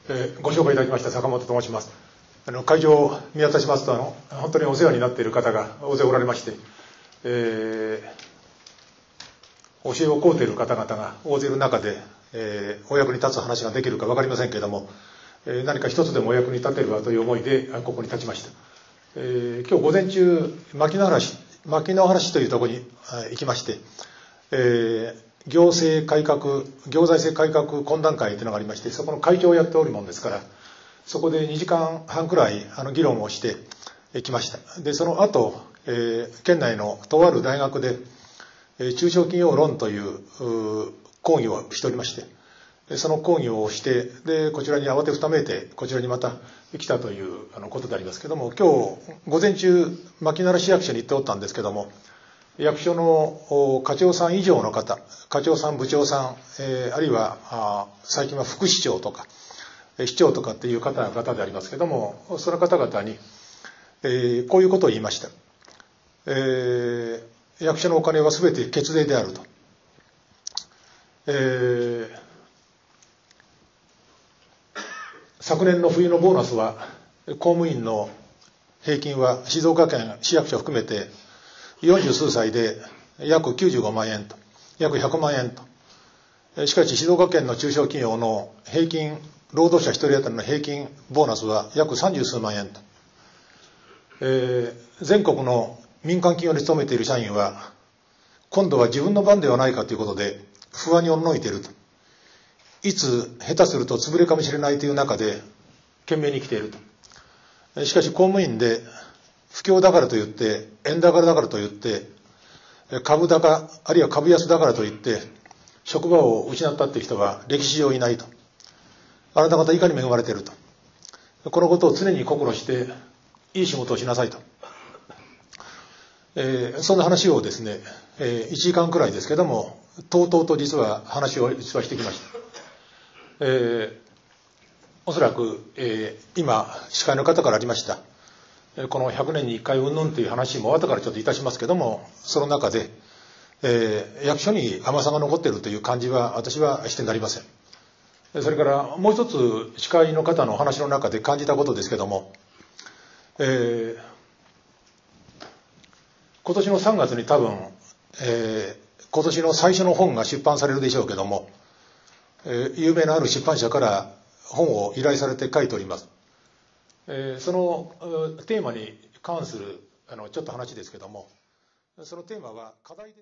ご紹介いただきました坂本と申します。会場を見渡しますと本当にお世話になっている方が大勢おられまして、教えを請うている方々が大勢いる中で、お役に立つ話ができるか分かりませんけれども、何か一つでもお役に立てればという思いでここに立ちました。今日午前中牧之原市というところに行きまして、行財政改革懇談会というのがありまして、そこの会長をやっておるもんですから、そこで2時間半くらい議論をしてきました。でその後、県内のとある大学で中小企業論という講義をしておりまして、その講義をして、でこちらに慌てふためいてこちらにまた来たということでありますけれども、今日午前中牧之原市役所に行っておったんですけども、役所の課長さん以上の方、課長さん、部長さん、あるいは最近は副市長とか市長とかっていう方々でありますけれども、その方々に、こういうことを言いました。役所のお金は全て血税であると。昨年の冬のボーナスは公務員の平均は静岡県市役所含めて40数歳で約95万円と、約100万円と。しかし静岡県の中小企業の平均労働者一人当たりの平均ボーナスは約30数万円と。全国の民間企業に勤めている社員は今度は自分の番ではないかということで不安におののいていると。いつ下手すると潰れかもしれないという中で懸命に生きていると。しかし公務員で不況だからといって、円高だからといって、株高あるいは株安だからといって職場を失ったっていう人は歴史上いないと。あなた方いかに恵まれていると。このことを常に心していい仕事をしなさいと。そんな話をですね、1時間くらいですけどもとうとうと実は話をしてきました。おそらく、今司会の方からありましたこの100年に1回うんぬんという話も後からちょっといたしますけども、その中で、役所に甘さが残っているという感じは私はしてなりません。それからもう一つ司会の方のお話の中で感じたことですけども、今年の3月に多分、今年の最初の本が出版されるでしょうけども、有名なある出版社から本を依頼されて書いております。そのテーマに関するちょっと話ですけども、そのテーマは課題です。